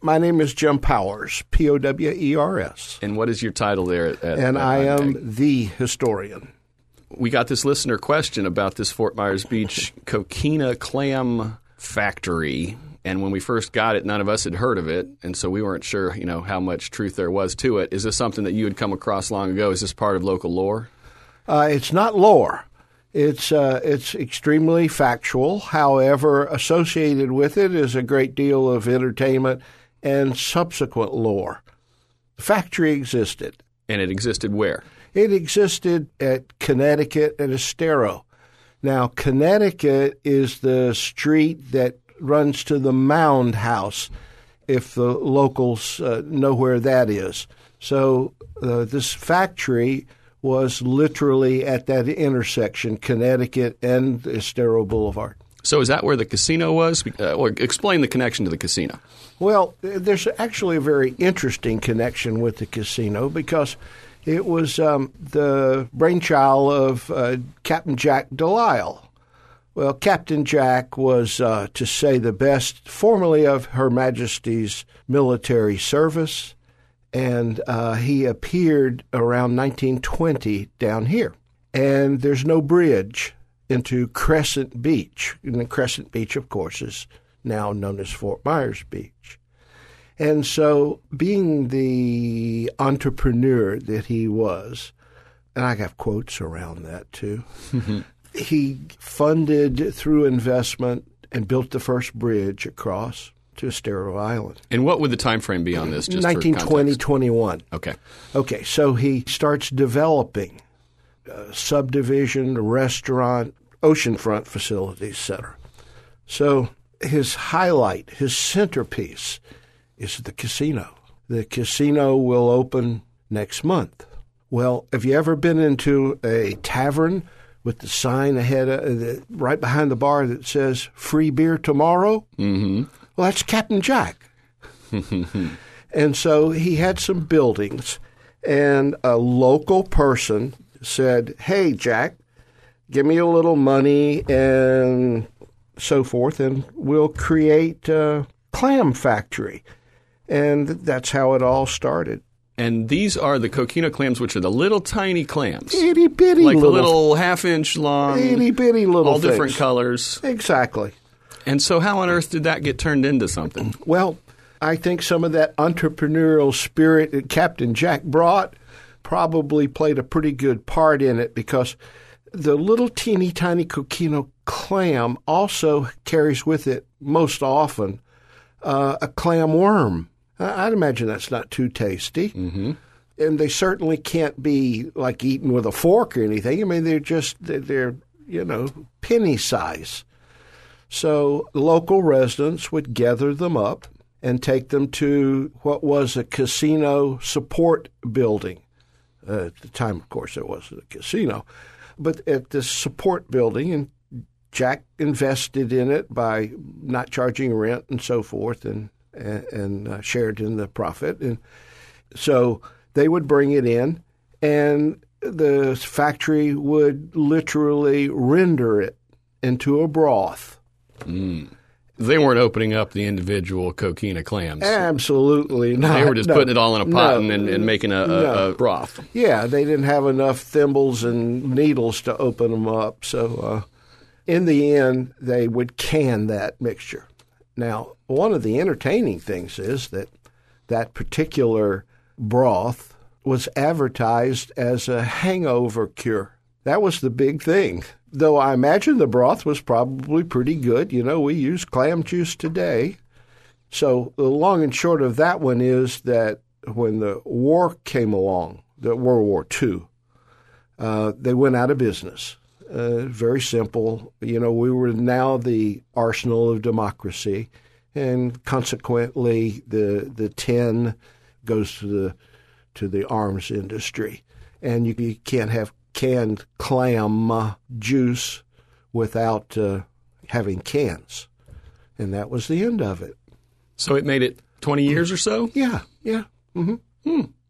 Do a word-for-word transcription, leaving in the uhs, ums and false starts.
My name is Jim Powers, P O W E R S. And what is your title there? At, at, and at I I M A G? am the historian. We got this listener question about this Fort Myers Beach coquina clam factory. And when we first got it, none of us had heard of it. And so we weren't sure, you know, how much truth there was to it. Is this something that you had come across long ago? Is this part of local lore? Uh, it's not lore. It's uh, it's extremely factual. However, associated with it is a great deal of entertainment and subsequent lore. The factory existed. And it existed where? It existed at Connecticut and Estero. Now, Connecticut is the street that runs to the Mound House, if the locals uh, know where that is. So uh, this factory was literally at that intersection, Connecticut and Estero Boulevard. So is that where the casino was? Uh, or explain the connection to the casino. Well, there's actually a very interesting connection with the casino because it was um, the brainchild of uh, Captain Jack Delisle. Well, Captain Jack was, uh, to say the best, formerly of Her Majesty's military service, and uh, he appeared around nineteen twenty down here. And there's no bridge into Crescent Beach. And Crescent Beach, of course, is now known as Fort Myers Beach. And so being the entrepreneur that he was, and I have quotes around that too, he funded through investment and built the first bridge across to Estero Island. And what would the time frame be on this? Just nineteen twenty, for twenty-one. Okay. Okay, so he starts developing uh, subdivision, restaurant, oceanfront facilities, et cetera. So his highlight, his centerpiece, is the casino. The casino will open next month. Well, have you ever been into a tavern with the sign ahead, of, the, right behind the bar that says "Free beer tomorrow"? Mm-hmm. Well, that's Captain Jack. And so he had some buildings, and a local person said, "Hey, Jack, give me a little money and so forth, and we'll create a clam factory." And that's how it all started. And these are the coquina clams, which are the little tiny clams. Itty bitty like little. the little half-inch long. Itty bitty little All things. different colors. Exactly. And so how on earth did that get turned into something? Well, I think some of that entrepreneurial spirit that Captain Jack brought probably played a pretty good part in it, because the little teeny tiny coquina clam also carries with it most often uh, a clam worm. I'd imagine that's not too tasty. Mm-hmm. And they certainly can't be like eaten with a fork or anything. I mean, they're just, they're, they're you know, penny size. So local residents would gather them up and take them to what was a casino support building. Uh, at the time, of course, it wasn't a casino. But at this support building, and Jack invested in it by not charging rent and so forth, and and, and uh, shared in the profit. And so they would bring it in, and the factory would literally render it into a broth. Mm. They weren't opening up the individual coquina clams. Absolutely not. They were just no, putting it all in a pot no, and, and making a, a, no. a broth. Yeah, they didn't have enough thimbles and needles to open them up. So uh, in the end, they would can that mixture. Now, one of the entertaining things is that that particular broth was advertised as a hangover cure. That was the big thing. Though I imagine the broth was probably pretty good. You know, we use clam juice today. So the long and short of that one is that when the war came along, the World War Two, uh, they went out of business. Uh, very simple. You know, we were now the arsenal of democracy, and consequently, the the tin goes to the to the arms industry, and you, you can't have canned clam uh, juice without uh, having cans, and that was the end of it. So it made it twenty years or so? Yeah, yeah. Mm-hmm. Hmm.